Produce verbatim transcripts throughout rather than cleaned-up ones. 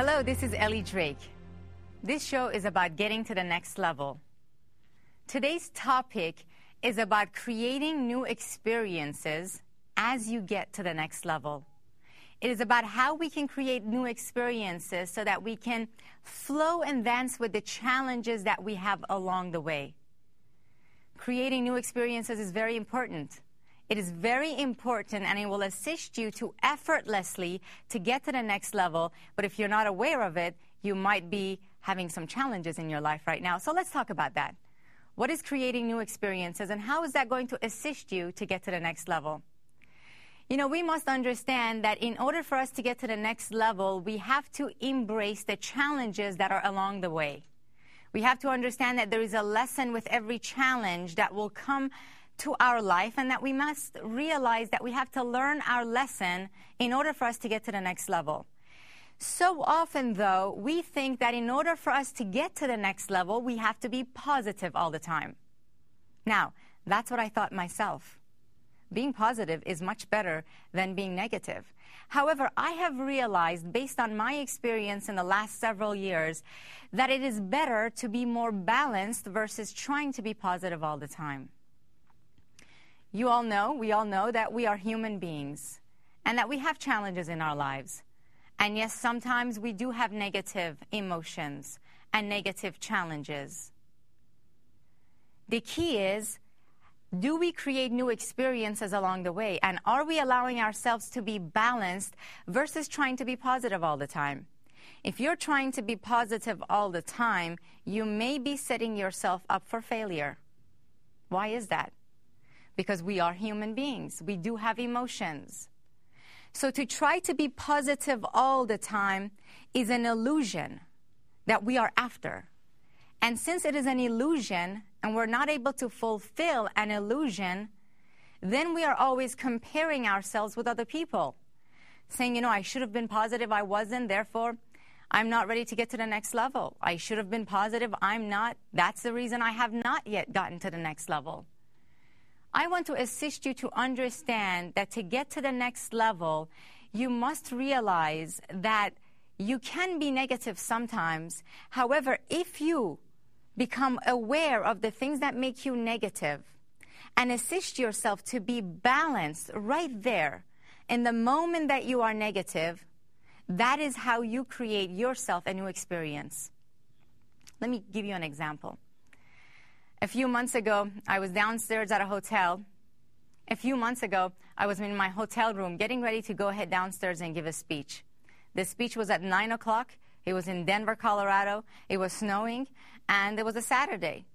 Hello, this is Ellie Drake. This show is about getting to the next level. Today's topic is about creating new experiences as you get to the next level. It is about how we can create new experiences so that we can flow and dance with the challenges that we have along the way. Creating new experiences is very important. It is very important, and it will assist you to effortlessly to get to the next level. But if you're not aware of it, you might be having some challenges in your life right now. So let's talk about that. What is creating new experiences, and how is that going to assist you to get to the next level? You know, we must understand that in order for us to get to the next level, we have to embrace the challenges that are along the way. We have to understand that there is a lesson with every challenge that will come to our life, and that we must realize that we have to learn our lesson in order for us to get to the next level. So often, though, we think that in order for us to get to the next level, we have to be positive all the time. Now, that's what I thought myself. Being positive is much better than being negative. However, I have realized, based on my experience in the last several years, that it is better to be more balanced versus trying to be positive all the time. You all know, we all know that we are human beings and that we have challenges in our lives. And yes, sometimes we do have negative emotions and negative challenges. The key is, do we create new experiences along the way? And are we allowing ourselves to be balanced versus trying to be positive all the time? If you're trying to be positive all the time, you may be setting yourself up for failure. Why is that? Because we are human beings. We do have emotions. So to try to be positive all the time is an illusion that we are after. And since it is an illusion and we're not able to fulfill an illusion, then we are always comparing ourselves with other people. Saying, you know, I should have been positive, I wasn't, therefore I'm not ready to get to the next level. I should have been positive, I'm not. That's the reason I have not yet gotten to the next level. I want to assist you to understand that to get to the next level, you must realize that you can be negative sometimes. However, if you become aware of the things that make you negative and assist yourself to be balanced right there in the moment that you are negative, that is how you create yourself a new experience. Let me give you an example. A few months ago, I was downstairs at a hotel. A few months ago, I was in my hotel room getting ready to go ahead downstairs and give a speech. The speech was at nine o'clock. It was in Denver, Colorado. It was snowing, and it was a Saturday.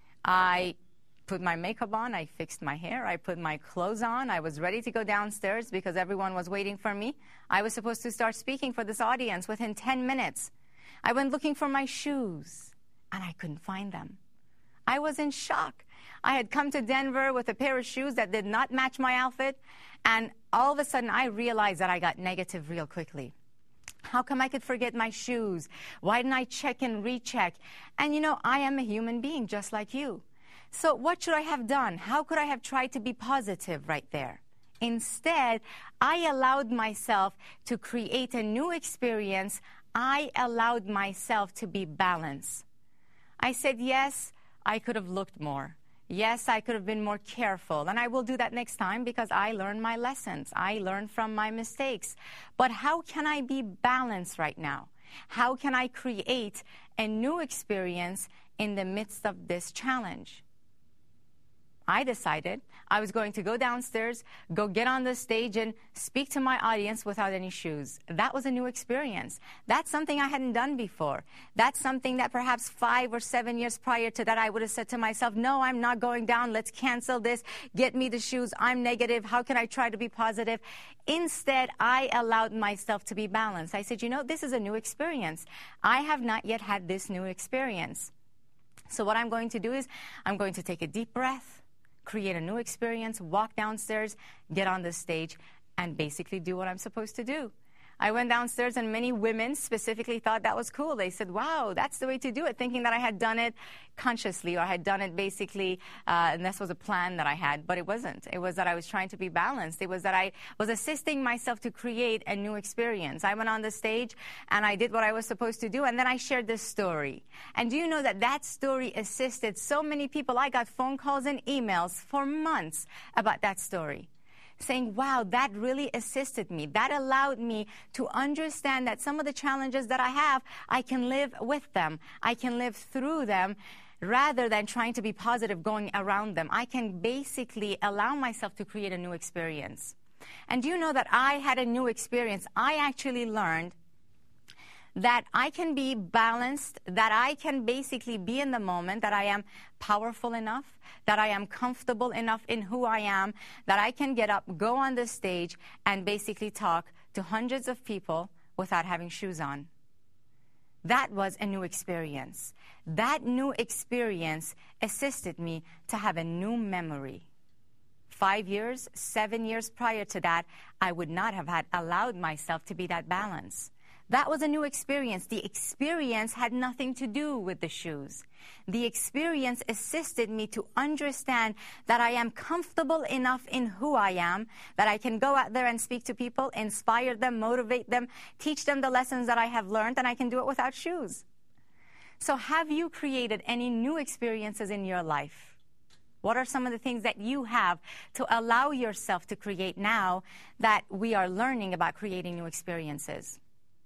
I put my makeup on. I fixed my hair. I put my clothes on. I was ready to go downstairs because everyone was waiting for me. I was supposed to start speaking for this audience within ten minutes. I went looking for my shoes, and I couldn't find them. I was in shock. I had come to Denver with a pair of shoes that did not match my outfit, and all of a sudden I realized that I got negative real quickly. How come I could forget my shoes? Why didn't I check and recheck? And you know, I am a human being just like you. So what should I have done? How could I have tried to be positive right there? Instead, I allowed myself to create a new experience. I allowed myself to be balanced. I said, yes, I could have looked more. Yes, I could have been more careful, and I will do that next time because I learned my lessons. I learned from my mistakes. But how can I be balanced right now? How can I create a new experience in the midst of this challenge? I decided I was going to go downstairs, go get on the stage and speak to my audience without any shoes. That was a new experience. That's something I hadn't done before. That's something that perhaps five or seven years prior to that I would have said to myself, no, I'm not going down. Let's cancel this. Get me the shoes. I'm negative. How can I try to be positive? Instead, I allowed myself to be balanced. I said, you know, this is a new experience. I have not yet had this new experience. So what I'm going to do is I'm going to take a deep breath, create a new experience, walk downstairs, get on the stage, and basically do what I'm supposed to do. I went downstairs and many women specifically thought that was cool. They said, wow, that's the way to do it, thinking that I had done it consciously or I had done it basically, uh, and this was a plan that I had, but it wasn't. It was that I was trying to be balanced. It was that I was assisting myself to create a new experience. I went on the stage and I did what I was supposed to do, and then I shared this story. And do you know that that story assisted so many people? I got phone calls and emails for months about that story, saying, wow, that really assisted me. That allowed me to understand that some of the challenges that I have, I can live with them. I can live through them rather than trying to be positive going around them. I can basically allow myself to create a new experience. And do you know that I had a new experience? I actually learned that I can be balanced, that I can basically be in the moment, that I am powerful enough, that I am comfortable enough in who I am, that I can get up, go on the stage, and basically talk to hundreds of people without having shoes on. That was a new experience. That new experience assisted me to have a new memory. Five years, seven years prior to that, I would not have had allowed myself to be that balanced. That was a new experience. The experience had nothing to do with the shoes. The experience assisted me to understand that I am comfortable enough in who I am, that I can go out there and speak to people, inspire them, motivate them, teach them the lessons that I have learned, and I can do it without shoes. So have you created any new experiences in your life? What are some of the things that you have to allow yourself to create now that we are learning about creating new experiences?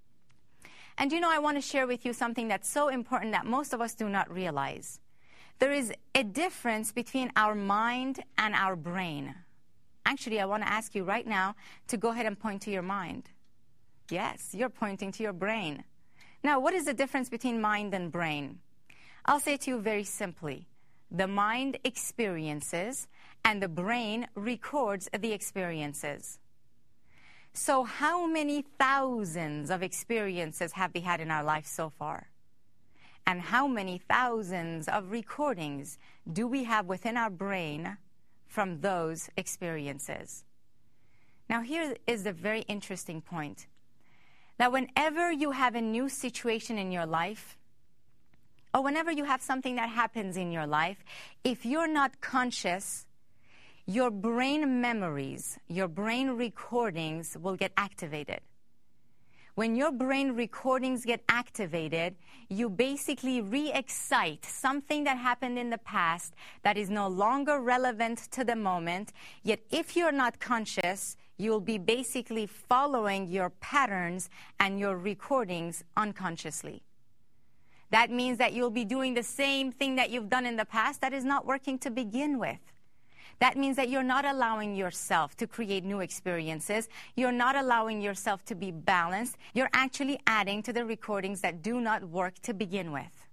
And you know, I want to share with you something that's so important that most of us do not realize. There is a difference between our mind and our brain. Actually, I want to ask you right now to go ahead and point to your mind. Yes, you're pointing to your brain. Now, what is the difference between mind and brain? I'll say to you very simply. The mind experiences and the brain records the experiences. So how many thousands of experiences have we had in our life so far? And how many thousands of recordings do we have within our brain from those experiences? Now here is the very interesting point. That whenever you have a new situation in your life, or whenever you have something that happens in your life, if you're not conscious, your brain memories, your brain recordings will get activated. When your brain recordings get activated, you basically re-excite something that happened in the past that is no longer relevant to the moment. Yet if you're not conscious, you'll be basically following your patterns and your recordings unconsciously. That means that you'll be doing the same thing that you've done in the past that is not working to begin with. That means that you're not allowing yourself to create new experiences. You're not allowing yourself to be balanced. You're actually adding to the recordings that do not work to begin with.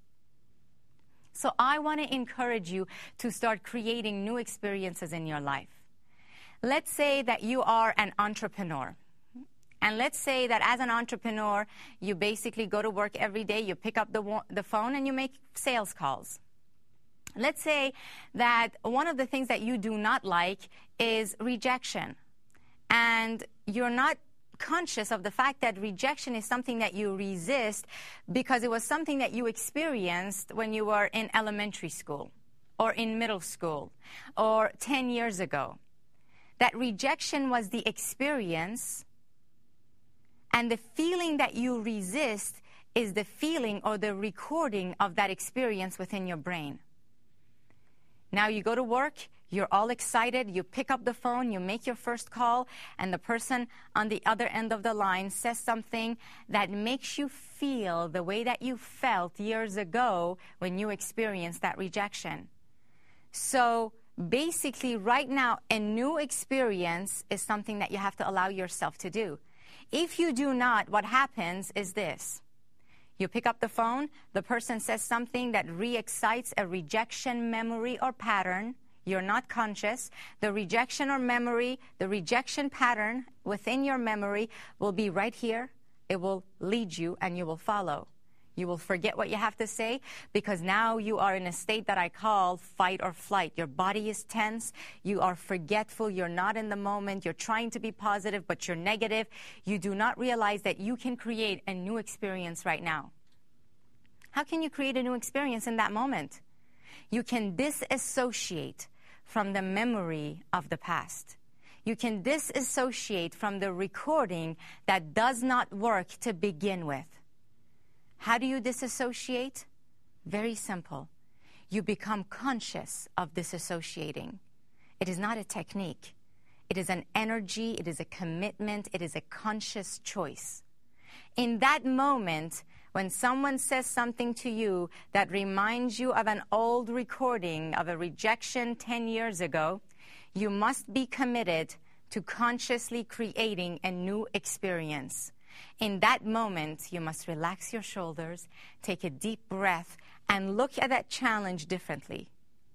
So I want to encourage you to start creating new experiences in your life. Let's say that you are an entrepreneur. And let's say that as an entrepreneur, you basically go to work every day, you pick up the, the phone, and you make sales calls. Let's say that one of the things that you do not like is rejection. And you're not conscious of the fact that rejection is something that you resist because it was something that you experienced when you were in elementary school or in middle school or ten years ago. That rejection was the experience, and the feeling that you resist is the feeling or the recording of that experience within your brain. Now you go to work, you're all excited, you pick up the phone, you make your first call, and the person on the other end of the line says something that makes you feel the way that you felt years ago when you experienced that rejection. So basically right now, a new experience is something that you have to allow yourself to do. If you do not, what happens is this. You pick up the phone, the person says something that re-excites a rejection memory or pattern. You're not conscious. The rejection or memory, the rejection pattern within your memory will be right here. It will lead you and you will follow. You will forget what you have to say because now you are in a state that I call fight or flight. Your body is tense. You are forgetful. You're not in the moment. You're trying to be positive, but you're negative. You do not realize that you can create a new experience right now. How can you create a new experience in that moment? You can disassociate from the memory of the past. You can disassociate from the recording that does not work to begin with. How do you disassociate? Very simple. You become conscious of disassociating. It is not a technique. It is an energy. It is a commitment. It is a conscious choice. In that moment, when someone says something to you that reminds you of an old recording of a rejection ten years ago, you must be committed to consciously creating a new experience. In that moment, you must relax your shoulders, take a deep breath, and look at that challenge differently.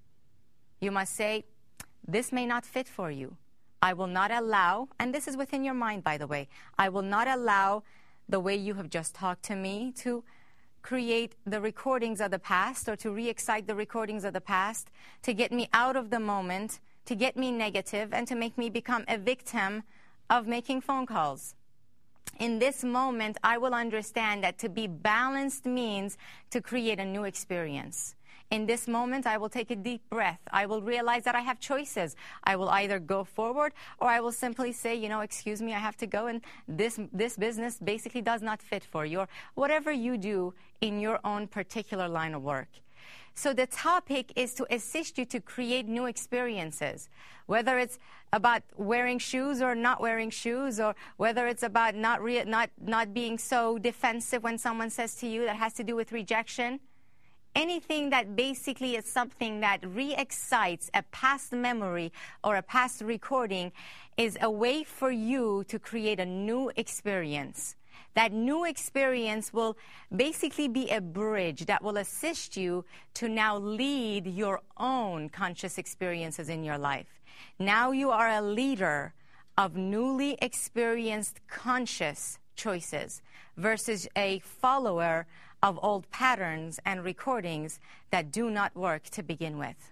You must say, this may not fit for you. I will not allow, and this is within your mind, by the way, I will not allow the way you have just talked to me to create the recordings of the past or to re-excite the recordings of the past, to get me out of the moment, to get me negative, and to make me become a victim of making phone calls. In this moment, I will understand that to be balanced means to create a new experience. In this moment, I will take a deep breath. I will realize that I have choices. I will either go forward or I will simply say, you know, excuse me, I have to go, and this, this business basically does not fit for you, or whatever you do in your own particular line of work. So the topic is to assist you to create new experiences, whether it's about wearing shoes or not wearing shoes, or whether it's about not, re- not, not being so defensive when someone says to you that has to do with rejection. Anything that basically is something that re-excites a past memory or a past recording is a way for you to create a new experience. That new experience will basically be a bridge that will assist you to now lead your own conscious experiences in your life. Now you are a leader of newly experienced conscious choices versus a follower of old patterns and recordings that do not work to begin with.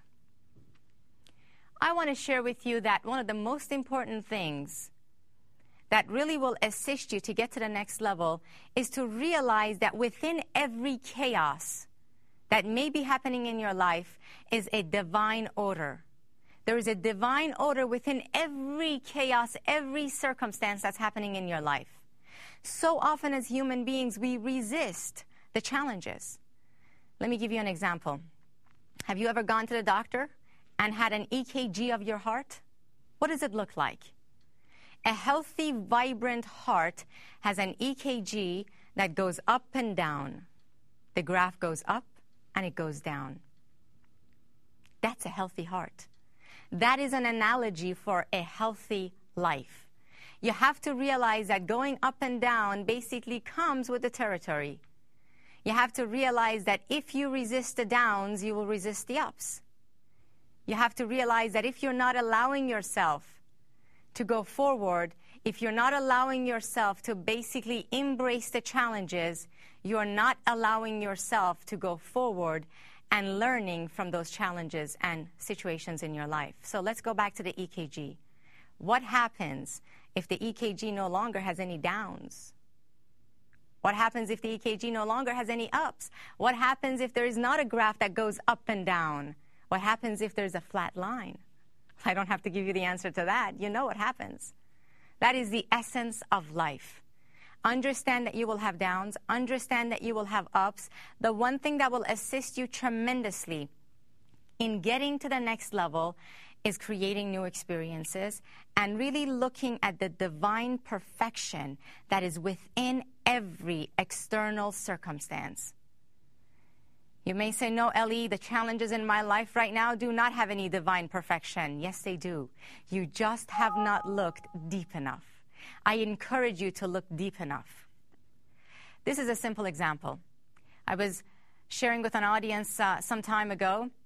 I want to share with you that one of the most important things that really will assist you to get to the next level is to realize that within every chaos that may be happening in your life is a divine order. There is a divine order within every chaos, every circumstance that's happening in your life. So often as human beings, we resist the challenges. Let me give you an example. Have you ever gone to the doctor and had an E K G of your heart? What does it look like? A healthy, vibrant heart has an E K G that goes up and down. The graph goes up and it goes down. That's a healthy heart. That is an analogy for a healthy life. You have to realize that going up and down basically comes with the territory. You have to realize that if you resist the downs, you will resist the ups. You have to realize that if you're not allowing yourself to go forward, if you're not allowing yourself to basically embrace the challenges, you're not allowing yourself to go forward and learning from those challenges and situations in your life. So let's go back to the E K G. What happens if the E K G no longer has any downs? What happens if the E K G no longer has any ups? What happens if there is not a graph that goes up and down? What happens if there's a flat line? I don't have to give you the answer to that. You know what happens. That is the essence of life. Understand that you will have downs. Understand that you will have ups. The one thing that will assist you tremendously in getting to the next level is creating new experiences and really looking at the divine perfection that is within every external circumstance. You may say, no, Ellie, the challenges in my life right now do not have any divine perfection. Yes, they do. You just have not looked deep enough. I encourage you to look deep enough. This is a simple example. I was sharing with an audience uh, some time ago,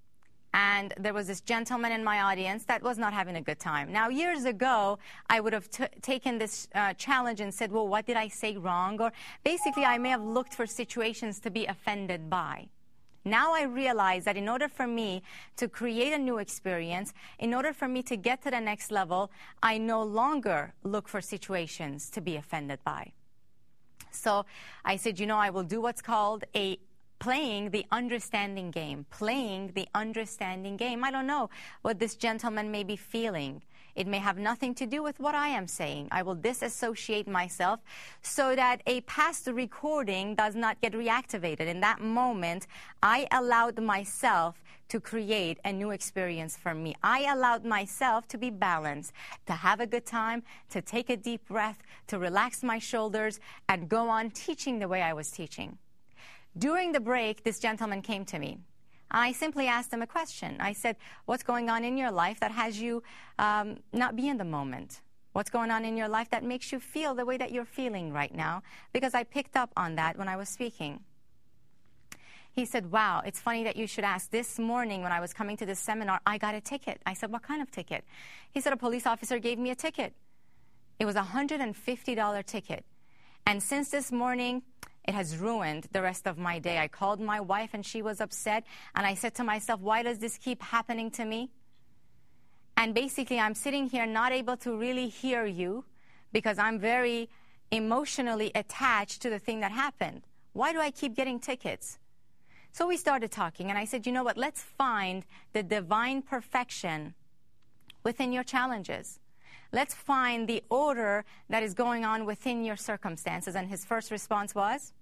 And there was this gentleman in my audience that was not having a good time. Now, years ago, I would have t- taken this uh, challenge and said, well, what did I say wrong? Or basically, I may have looked for situations to be offended by. Now I realize that in order for me to create a new experience, in order for me to get to the next level, I no longer look for situations to be offended by. So I said, you know, I will do what's called a playing the understanding game, playing the understanding game. I don't know what this gentleman may be feeling. It may have nothing to do with what I am saying. I will disassociate myself so that a past recording does not get reactivated. In that moment, I allowed myself to create a new experience for me. I allowed myself to be balanced, to have a good time, to take a deep breath, to relax my shoulders, and go on teaching the way I was teaching. During the break, this gentleman came to me. I simply asked him a question. I said, what's going on in your life that has you um, not be in the moment? What's going on in your life that makes you feel the way that you're feeling right now? Because I picked up on that when I was speaking. He said, wow, it's funny that you should ask. This morning when I was coming to this seminar, I got a ticket. I said, what kind of ticket? He said, a police officer gave me a ticket. It was a one hundred fifty dollars ticket. And since this morning, it has ruined the rest of my day. I called my wife and she was upset. And I said to myself, why does this keep happening to me? And basically, I'm sitting here not able to really hear you because I'm very emotionally attached to the thing that happened. Why do I keep getting tickets? So we started talking and I said, you know what, let's find the divine perfection within your challenges. Let's find the order that is going on within your circumstances. And his first response was,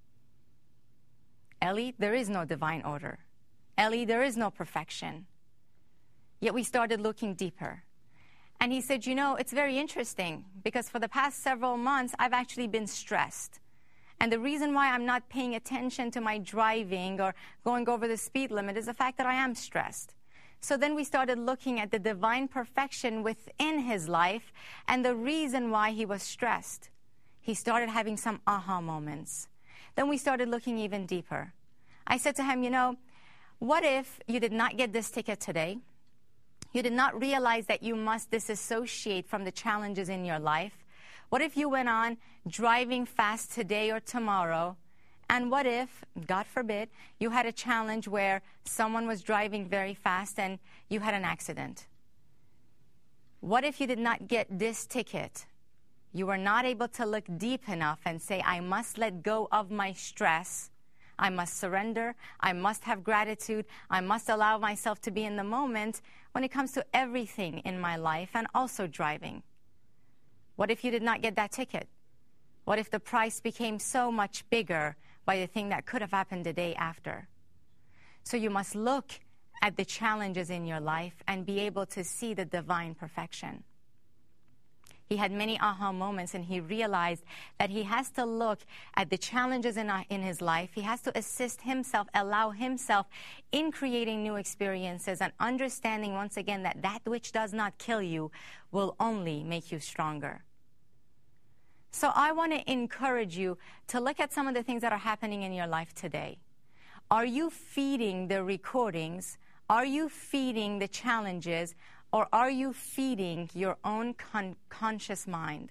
Ellie, there is no divine order. Ellie, there is no perfection. Yet we started looking deeper. And he said, you know, it's very interesting because for the past several months, I've actually been stressed. And the reason why I'm not paying attention to my driving or going over the speed limit is the fact that I am stressed. So then we started looking at the divine perfection within his life and the reason why he was stressed. He started having some aha moments. Then we started looking even deeper. I said to him, you know, what if you did not get this ticket today? You did not realize that you must disassociate from the challenges in your life. What if you went on driving fast today or tomorrow? And what if, God forbid, you had a challenge where someone was driving very fast and you had an accident? What if you did not get this ticket? You were not able to look deep enough and say, I must let go of my stress. I must surrender. I must have gratitude. I must allow myself to be in the moment when it comes to everything in my life and also driving. What if you did not get that ticket? What if the price became so much bigger by the thing that could have happened the day after? So you must look at the challenges in your life and be able to see the divine perfection. He had many aha moments and he realized that he has to look at the challenges in, in his life. He has to assist himself, allow himself in creating new experiences and understanding once again that that which does not kill you will only make you stronger. So I want to encourage you to look at some of the things that are happening in your life today. Are you feeding the recordings? Are you feeding the challenges? Or are you feeding your own con- conscious mind?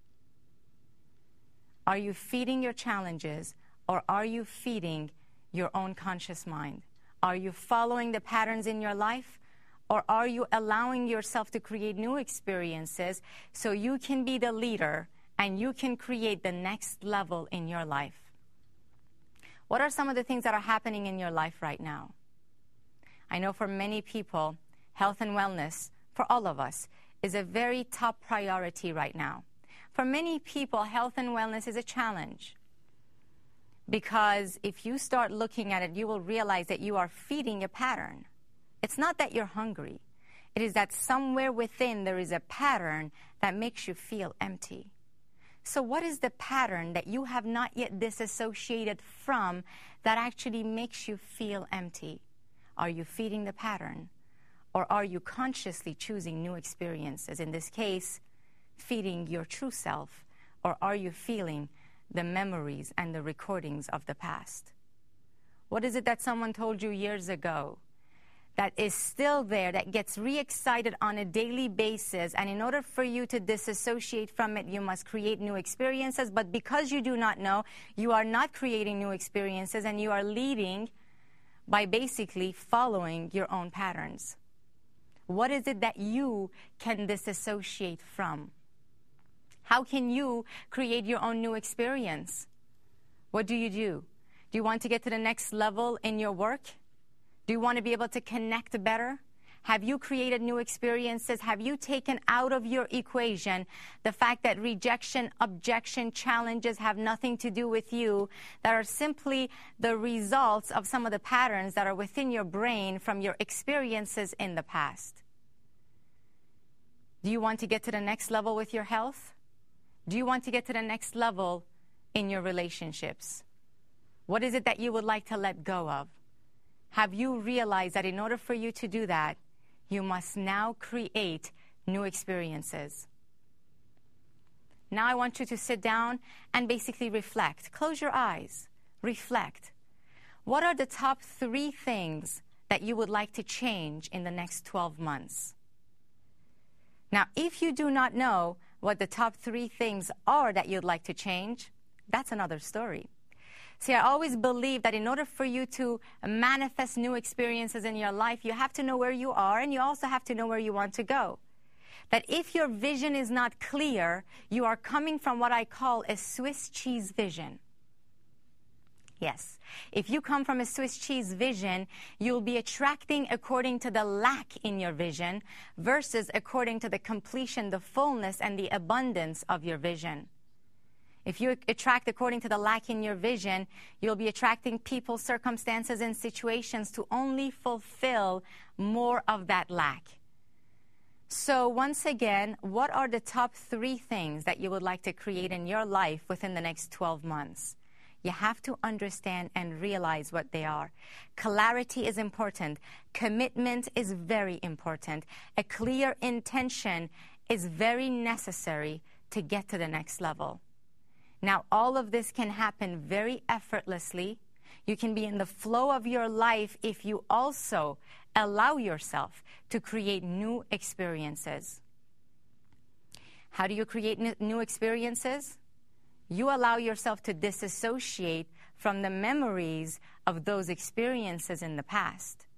Are you feeding your challenges? Or are you feeding your own conscious mind? Are you following the patterns in your life? Or are you allowing yourself to create new experiences so you can be the leader and you can create the next level in your life? What are some of the things that are happening in your life right now? I know for many people, health and wellness, for all of us, is a very top priority right now. For many people, health and wellness is a challenge. Because if you start looking at it, you will realize that you are feeding a pattern. It's not that you're hungry. It is that somewhere within there is a pattern that makes you feel empty. So what is the pattern that you have not yet disassociated from that actually makes you feel empty? Are you feeding the pattern? Or are you consciously choosing new experiences? In this case, feeding your true self. Or are you feeling the memories and the recordings of the past? What is it that someone told you years ago that is still there, that gets re-excited on a daily basis. And in order for you to disassociate from it, you must create new experiences. But because you do not know, you are not creating new experiences, and you are leading by basically following your own patterns. What is it that you can disassociate from? How can you create your own new experience? What do you do? Do you want to get to the next level in your work? Do you want to be able to connect better? Have you created new experiences? Have you taken out of your equation the fact that rejection, objection, challenges have nothing to do with you, that are simply the results of some of the patterns that are within your brain from your experiences in the past? Do you want to get to the next level with your health? Do you want to get to the next level in your relationships? What is it that you would like to let go of? Have you realized that in order for you to do that, you must now create new experiences? Now I want you to sit down and basically reflect. Close your eyes. Reflect. What are the top three things that you would like to change in the next twelve months? Now, if you do not know what the top three things are that you'd like to change, that's another story. See, I always believe that in order for you to manifest new experiences in your life, you have to know where you are, and you also have to know where you want to go. That if your vision is not clear, you are coming from what I call a Swiss cheese vision. Yes, if you come from a Swiss cheese vision, you'll be attracting according to the lack in your vision versus according to the completion, the fullness, and the abundance of your vision. If you attract according to the lack in your vision, you'll be attracting people, circumstances, and situations to only fulfill more of that lack. So once again, what are the top three things that you would like to create in your life within the next twelve months? You have to understand and realize what they are. Clarity is important. Commitment is very important. A clear intention is very necessary to get to the next level. Now, all of this can happen very effortlessly. You can be in the flow of your life if you also allow yourself to create new experiences. How do you create new experiences? You allow yourself to disassociate from the memories of those experiences in the past.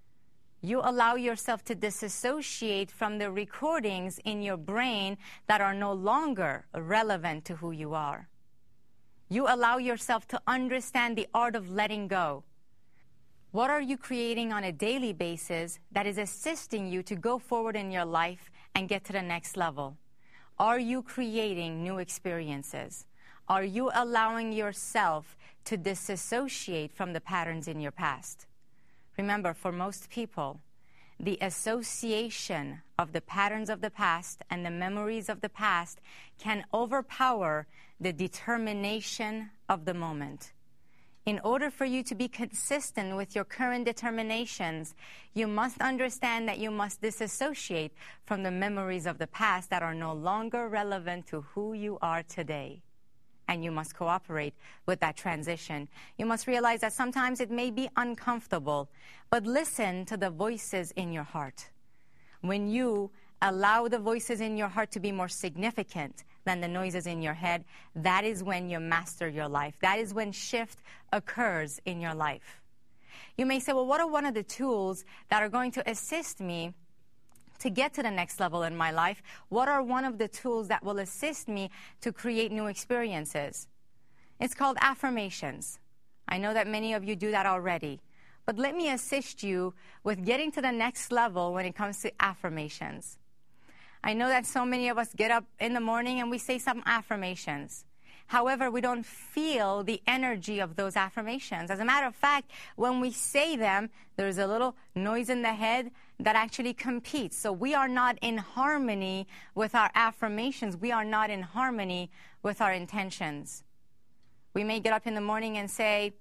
You allow yourself to disassociate from the recordings in your brain that are no longer relevant to who you are. You allow yourself to understand the art of letting go. What are you creating on a daily basis that is assisting you to go forward in your life and get to the next level? Are you creating new experiences? Are you allowing yourself to disassociate from the patterns in your past? Remember, for most people, the association of the patterns of the past and the memories of the past can overpower the determination of the moment. In order for you to be consistent with your current determinations, you must understand that you must disassociate from the memories of the past that are no longer relevant to who you are today. And you must cooperate with that transition. You must realize that sometimes it may be uncomfortable, but listen to the voices in your heart. When you allow the voices in your heart to be more significant than the noises in your head, that is when you master your life. That is when shift occurs in your life. You may say, well, what are one of the tools that are going to assist me to get to the next level in my life? What are one of the tools that will assist me to create new experiences? It's called affirmations. I know that many of you do that already, but let me assist you with getting to the next level when it comes to affirmations. I know that so many of us get up in the morning and we say some affirmations. However, we don't feel the energy of those affirmations. As a matter of fact, when we say them, there's a little noise in the head that actually competes. So we are not in harmony with our affirmations. We are not in harmony with our intentions. We may get up in the morning and say,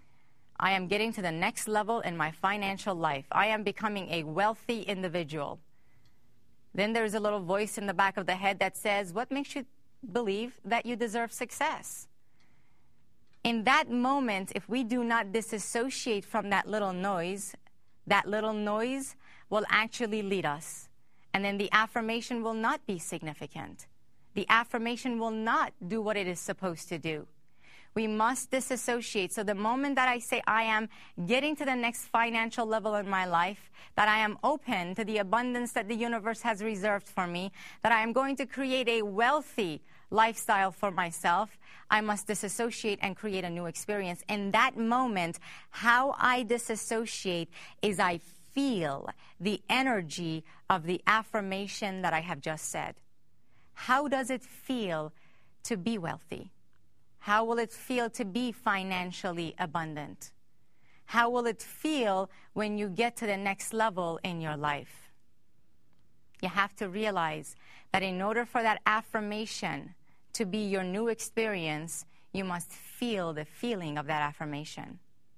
I am getting to the next level in my financial life. I am becoming a wealthy individual. Then there's a little voice in the back of the head that says, what makes you believe that you deserve success? In that moment, if we do not disassociate from that little noise, That little noise will actually lead us. And then the affirmation will not be significant. The affirmation will not do what it is supposed to do. We must disassociate. So the moment that I say I am getting to the next financial level in my life, that I am open to the abundance that the universe has reserved for me, that I am going to create a wealthy lifestyle for myself, I must disassociate and create a new experience. In that moment, how I disassociate is I feel the energy of the affirmation that I have just said. How does it feel to be wealthy? How will it feel to be financially abundant? How will it feel when you get to the next level in your life? You have to realize that in order for that affirmation to be your new experience, you must feel the feeling of that affirmation.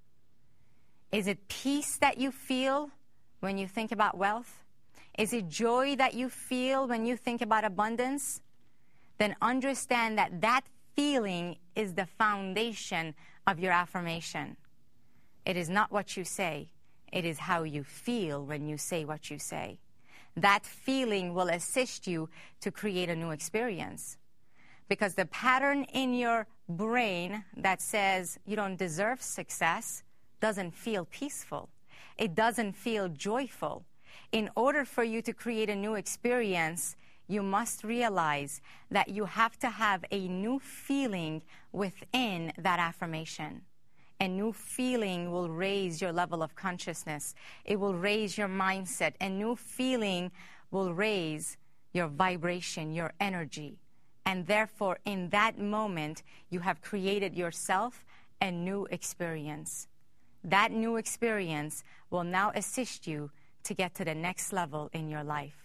Is it peace that you feel when you think about wealth? Is it joy that you feel when you think about abundance? Then understand that that feeling is the foundation of your affirmation. It is not what you say. It is how you feel when you say what you say. That feeling will assist you to create a new experience. Because the pattern in your brain that says you don't deserve success doesn't feel peaceful. It doesn't feel joyful. In order for you to create a new experience, you must realize that you have to have a new feeling within that affirmation. A new feeling will raise your level of consciousness. It will raise your mindset. A new feeling will raise your vibration, your energy. And therefore, in that moment, you have created yourself a new experience. That new experience will now assist you to get to the next level in your life.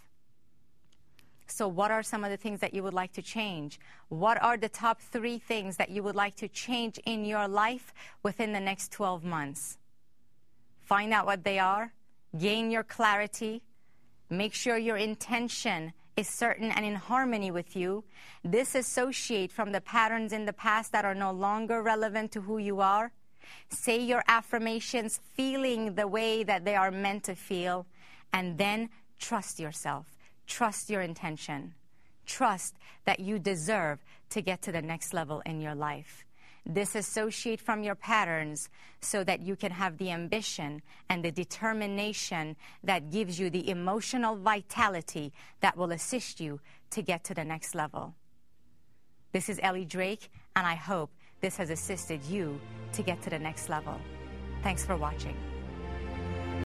So what are some of the things that you would like to change? What are the top three things that you would like to change in your life within the next twelve months? Find out what they are. Gain your clarity. Make sure your intention is certain and in harmony with you. Disassociate from the patterns in the past that are no longer relevant to who you are. Say your affirmations feeling the way that they are meant to feel. And then trust yourself. Trust your intention. Trust that you deserve to get to the next level in your life. Disassociate from your patterns so that you can have the ambition and the determination that gives you the emotional vitality that will assist you to get to the next level. This is Ellie Drake, and I hope this has assisted you to get to the next level. Thanks for watching.